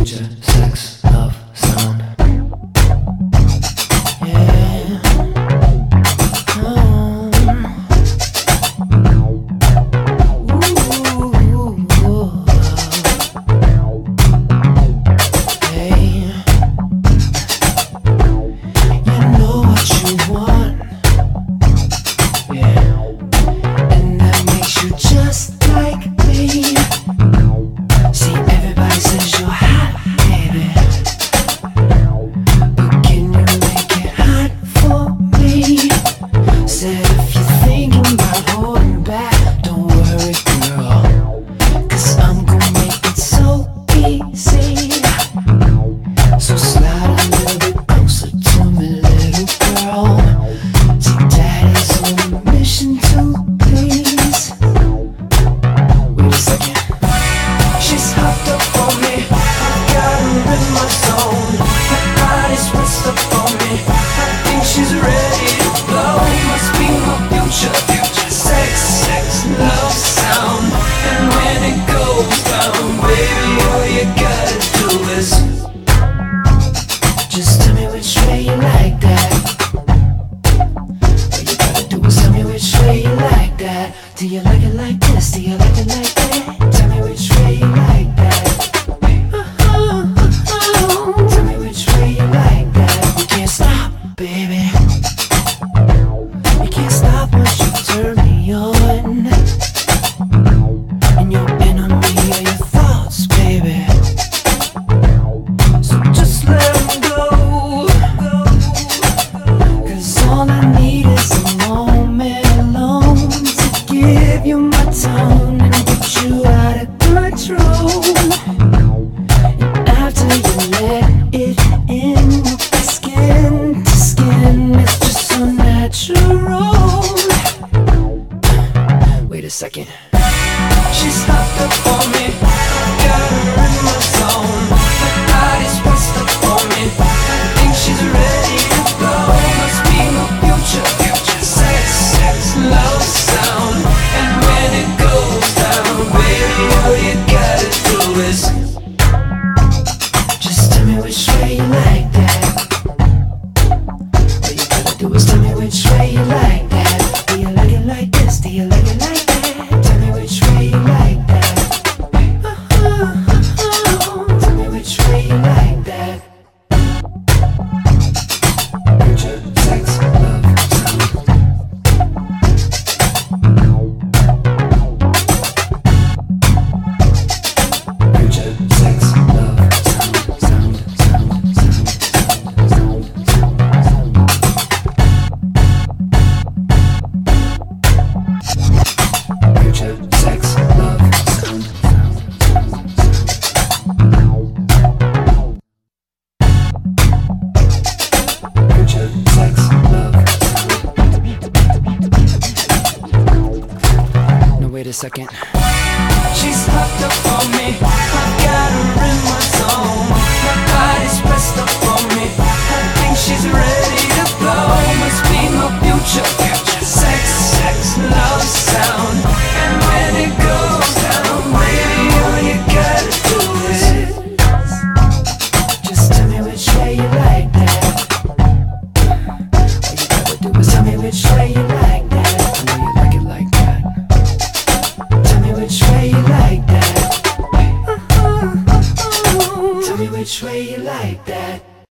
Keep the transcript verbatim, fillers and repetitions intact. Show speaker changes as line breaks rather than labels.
Future, sex, love, sound. Yeah. Oh. Ooh, ooh, hey. You know what you want. Yeah. And that makes you just like me. See, everybody says you're hot, baby, but can you make it hot for me? Said if you're thinking about holding back, don't worry, girl, 'cause I'm gonna make it so easy. So slide a little bit closer to me, little girl. See, daddy's on a mission to please. Wait a second. She's hopped up on me, I got her in my zone. Her body's pressed up on me, I think she's ready to blow. Must be my future, future sex, sex, love, sound. And when it goes down, baby, all you gotta do is just tell me which way you like that. All you gotta do is tell me which way you like that. Do you like it like this? Do you like it like that? Tell me which way you like that. Uh-huh. Tell me which way you like that. You can't stop, baby. You can't stop once you turn me on. And your enemy are your thoughts, baby. So just let them go. 'Cause all I need is a moment alone to give you my tone and get you out of control. And after you let it in, we'll be skin to skin. It's just so natural. Wait a second. She's hopped up on me, I got her in my zone. Her body's pressed up on me, I think she's ready to go. Must be my future, future sex, sex, love, sound. And when it goes down, baby, all you gotta do is just tell me which way you like that. All you gotta do is tell me which way you like that. Do you like it like this? Do you like it like that? Tell me which way you like that. Uh-huh. Tell me which way you like that. Future, sex, love, sound. Future, sex, love, sound, sound, sound, sound, sound, sound, sound. Future, sex, love, sound, sound, sound. Future, sex, love, sound. No, wait a second. She's hopped up on me, I got her in my zone. Her body's pressed up on me, I think she's ready to blow. Must be my future, future sex, sex, love, sound. And when it goes down, baby, all you gotta do is just tell me which way you like that. All you gotta do is tell me which way you like that. I know you like it like that. Tell me which way you like that. Uh-huh. Tell me which way you like that.